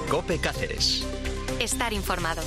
COPE Cáceres. Estar informado.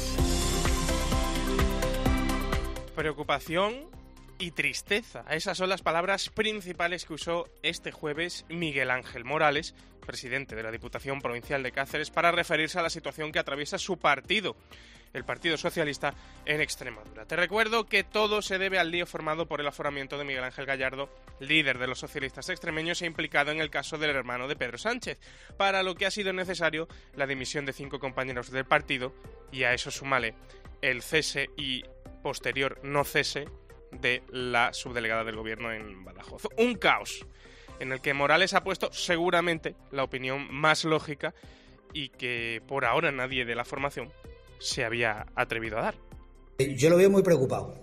Preocupación y tristeza. Esas son las palabras principales que usó este jueves Miguel Ángel Morales, presidente de la Diputación Provincial de Cáceres, para referirse a la situación que atraviesa su partido, el Partido Socialista, en Extremadura. Te recuerdo que todo se debe al lío formado por el aforamiento de Miguel Ángel Gallardo, líder de los socialistas extremeños e implicado en el caso del hermano de Pedro Sánchez, para lo que ha sido necesario la dimisión de 5 compañeros del partido y a eso súmale el cese y posterior no cese de la subdelegada del gobierno en Badajoz. Un caos en el que Morales ha puesto seguramente la opinión más lógica y que por ahora nadie de la formación se había atrevido a dar. Yo lo veo muy preocupado.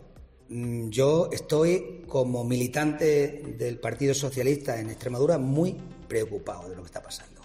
Yo estoy, como militante del Partido Socialista en Extremadura, muy preocupado de lo que está pasando.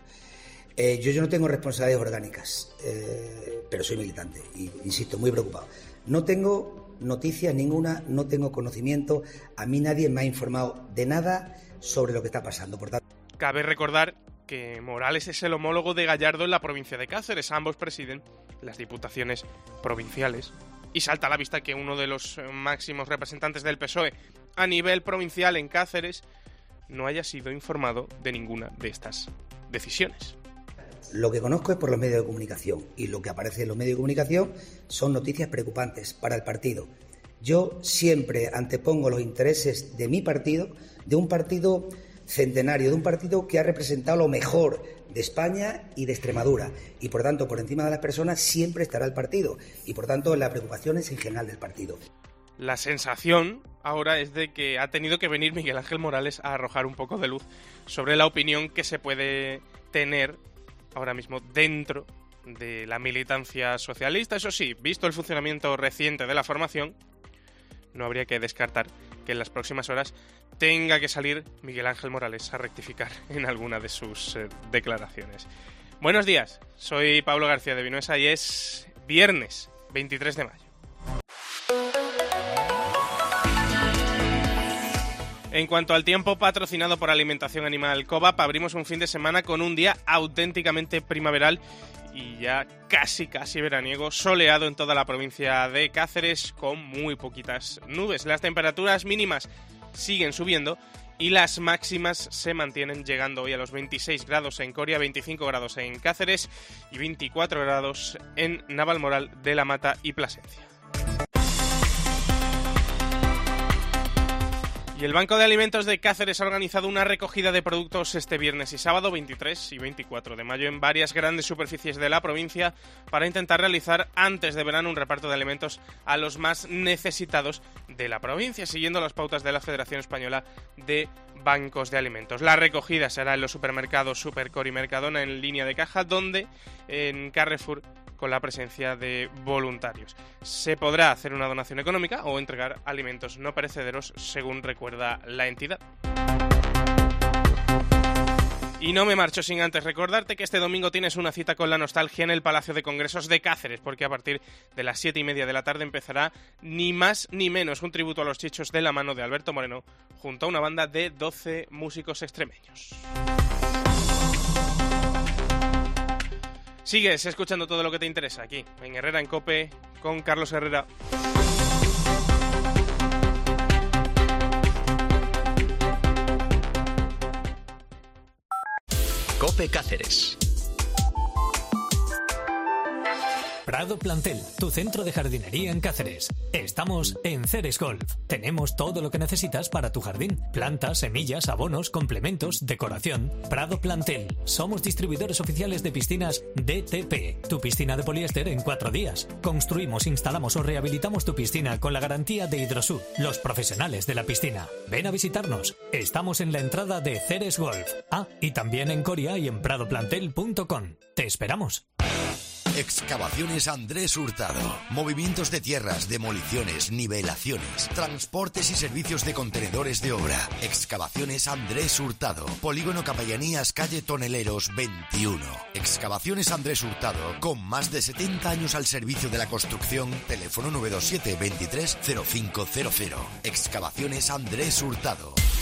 Yo no tengo responsabilidades orgánicas, pero soy militante y, insisto, muy preocupado. No tengo noticias ninguna, no tengo conocimiento, a mí nadie me ha informado de nada sobre lo que está pasando. Por tanto, cabe recordar que Morales es el homólogo de Gallardo en la provincia de Cáceres. Ambos presiden las diputaciones provinciales. Y salta a la vista que uno de los máximos representantes del PSOE a nivel provincial en Cáceres no haya sido informado de ninguna de estas decisiones. Lo que conozco es por los medios de comunicación y lo que aparece en los medios de comunicación son noticias preocupantes para el partido. Yo siempre antepongo los intereses de mi partido, de un partido centenario, de un partido que ha representado lo mejor de España y de Extremadura y por tanto por encima de las personas siempre estará el partido y por tanto la preocupación es en general del partido. La sensación ahora es de que ha tenido que venir Miguel Ángel Morales a arrojar un poco de luz sobre la opinión que se puede tener ahora mismo dentro de la militancia socialista. Eso sí, visto el funcionamiento reciente de la formación, no habría que descartar que en las próximas horas tenga que salir Miguel Ángel Morales a rectificar en alguna de sus declaraciones. Buenos días, soy Pablo García de Vinuesa y es viernes 23 de mayo. En cuanto al tiempo, patrocinado por Alimentación Animal Covap, abrimos un fin de semana con un día auténticamente primaveral y ya casi veraniego, soleado en toda la provincia de Cáceres, con muy poquitas nubes. Las temperaturas mínimas siguen subiendo y las máximas se mantienen, llegando hoy a los 26 grados en Coria, 25 grados en Cáceres y 24 grados en Navalmoral de la Mata y Plasencia. Y el Banco de Alimentos de Cáceres ha organizado una recogida de productos este viernes y sábado 23 y 24 de mayo en varias grandes superficies de la provincia para intentar realizar antes de verano un reparto de alimentos a los más necesitados de la provincia, siguiendo las pautas de la Federación Española de Bancos de Alimentos. La recogida será en los supermercados Supercor y Mercadona en línea de caja, donde en Carrefour con la presencia de voluntarios. Se podrá hacer una donación económica o entregar alimentos no perecederos, según recuerda la entidad. Y no me marcho sin antes recordarte que este domingo tienes una cita con la nostalgia en el Palacio de Congresos de Cáceres, porque a partir de las 7:30 de la tarde empezará ni más ni menos un tributo a los Chichos de la mano de Alberto Moreno, junto a una banda de 12 músicos extremeños. Sigues escuchando todo lo que te interesa aquí, en Herrera en COPE, con Carlos Herrera. COPE Cáceres. Prado Plantel, tu centro de jardinería en Cáceres. Estamos en Ceres Golf. Tenemos todo lo que necesitas para tu jardín. Plantas, semillas, abonos, complementos, decoración. Prado Plantel. Somos distribuidores oficiales de piscinas DTP. Tu piscina de poliéster en 4 días. Construimos, instalamos o rehabilitamos tu piscina con la garantía de Hidrosud, los profesionales de la piscina. Ven a visitarnos. Estamos en la entrada de Ceres Golf. Y también en Coria y en pradoplantel.com. Te esperamos. Excavaciones Andrés Hurtado. Movimientos de tierras, demoliciones, nivelaciones, transportes y servicios de contenedores de obra. Excavaciones Andrés Hurtado. Polígono Capellanías, calle Toneleros 21. Excavaciones Andrés Hurtado, con más de 70 años al servicio de la construcción. Teléfono 927 23 0500. Excavaciones Andrés Hurtado.